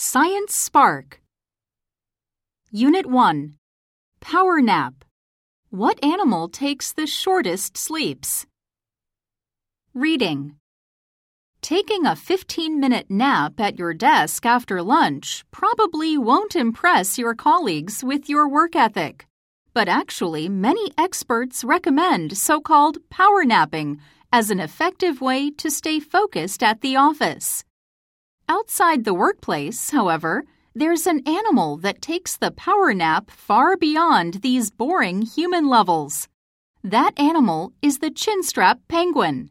Science Spark. Unit 1. Power Nap. What animal takes the shortest sleeps? Reading. Taking a 15-minute nap at your desk after lunch probably won't impress your colleagues with your work ethic. But actually, many experts recommend so-called power napping as an effective way to stay focused at the office. Outside the workplace, however, there's an animal that takes the power nap far beyond these boring human levels. That animal is the chinstrap penguin.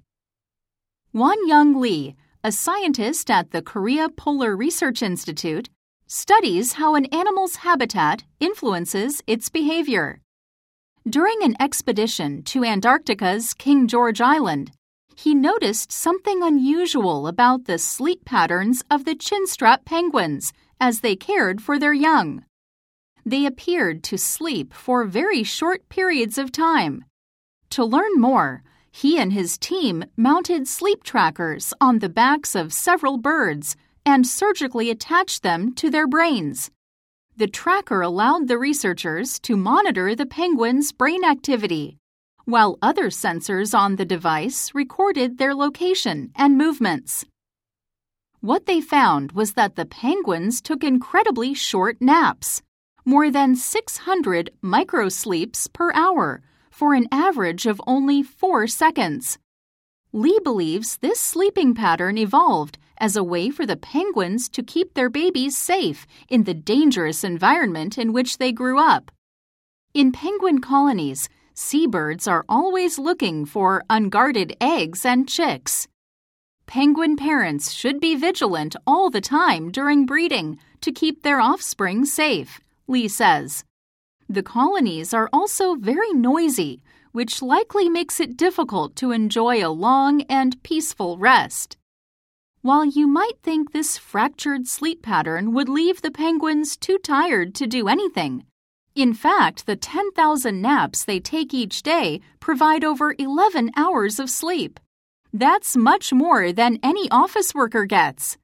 Won-Young Lee, a scientist at the Korea Polar Research Institute, studies how an animal's habitat influences its behavior. During an expedition to Antarctica's King George Island, he noticed something unusual about the sleep patterns of the chinstrap penguins as they cared for their young. They appeared to sleep for very short periods of time. To learn more, he and his team mounted sleep trackers on the backs of several birds and surgically attached them to their brains. The tracker allowed the researchers to monitor the penguins' brain activity, while other sensors on the device recorded their location and movements. What they found was that the penguins took incredibly short naps, more than 600 microsleeps per hour, for an average of only 4 seconds. Lee believes this sleeping pattern evolved as a way for the penguins to keep their babies safe in the dangerous environment in which they grew up. In penguin colonies, seabirds are always looking for unguarded eggs and chicks. Penguin parents should be vigilant all the time during breeding to keep their offspring safe, Lee says. The colonies are also very noisy, which likely makes it difficult to enjoy a long and peaceful rest. While you might think this fractured sleep pattern would leave the penguins too tired to do anything, in fact, the 10,000 naps they take each day provide over 11 hours of sleep. That's much more than any office worker gets.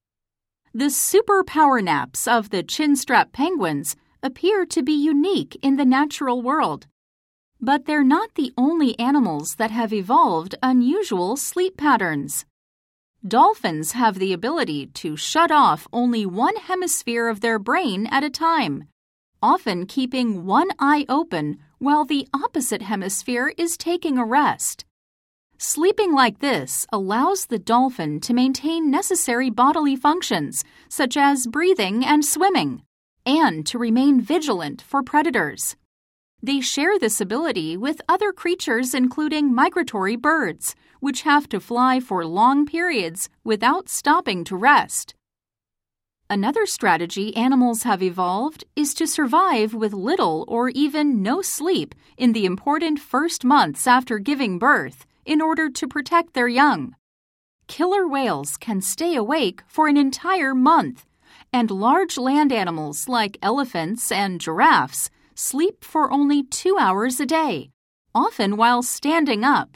The super power naps of the chinstrap penguins appear to be unique in the natural world. But they're not the only animals that have evolved unusual sleep patterns. Dolphins have the ability to shut off only one hemisphere of their brain at a time, often keeping one eye open while the opposite hemisphere is taking a rest. Sleeping like this allows the dolphin to maintain necessary bodily functions, such as breathing and swimming, and to remain vigilant for predators. They share this ability with other creatures including migratory birds, which have to fly for long periods without stopping to rest. Another strategy animals have evolved is to survive with little or even no sleep in the important first months after giving birth in order to protect their young. Killer whales can stay awake for an entire month, and large land animals like elephants and giraffes sleep for only 2 hours a day, often while standing up.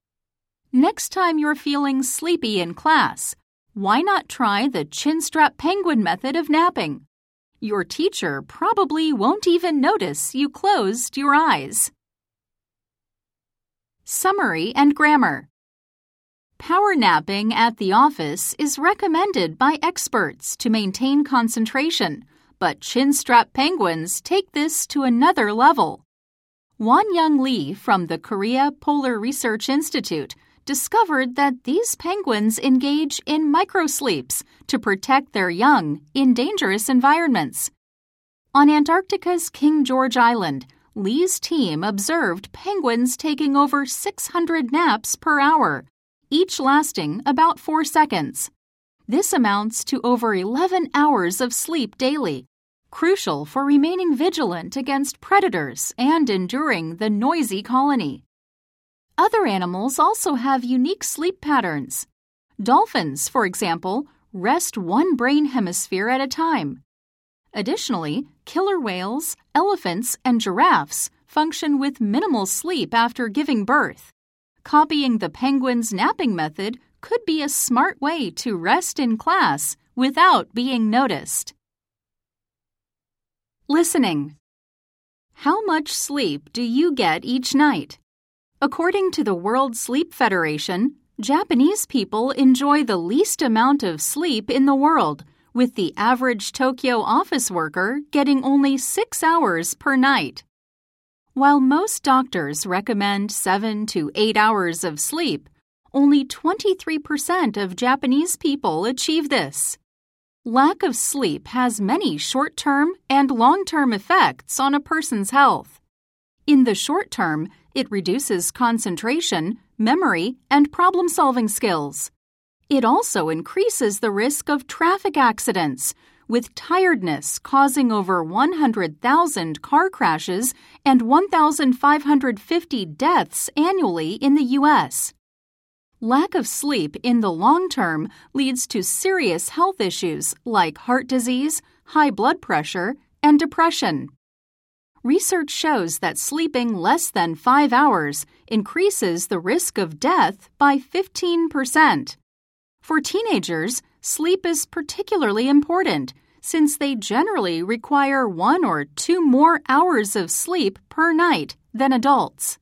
Next time you're feeling sleepy in class, why not try the chinstrap penguin method of napping? Your teacher probably won't even notice you closed your eyes. Summary and grammar. Power napping at the office is recommended by experts to maintain concentration, but chinstrap penguins take this to another level. Won-Young Lee from the Korea Polar Research Institute discovered that these penguins engage in microsleeps to protect their young in dangerous environments. On Antarctica's King George Island, Lee's team observed penguins taking over 600 naps per hour, each lasting about 4 seconds. This amounts to over 11 hours of sleep daily, crucial for remaining vigilant against predators and enduring the noisy colony. Other animals also have unique sleep patterns. Dolphins, for example, rest one brain hemisphere at a time. Additionally, killer whales, elephants, and giraffes function with minimal sleep after giving birth. Copying the penguin's napping method could be a smart way to rest in class without being noticed. Listening. How much sleep do you get each night? According to the World Sleep Federation, Japanese people enjoy the least amount of sleep in the world, with the average Tokyo office worker getting only 6 hours per night. While most doctors recommend 7 to 8 hours of sleep, only 23% of Japanese people achieve this. Lack of sleep has many short-term and long-term effects on a person's health. In the short term, it reduces concentration, memory, and problem-solving skills. It also increases the risk of traffic accidents, with tiredness causing over 100,000 car crashes and 1,550 deaths annually in the U.S. Lack of sleep in the long term leads to serious health issues like heart disease, high blood pressure, and depression. Research shows that sleeping less than 5 hours increases the risk of death by 15%. For teenagers, sleep is particularly important since they generally require 1 or 2 more hours of sleep per night than adults.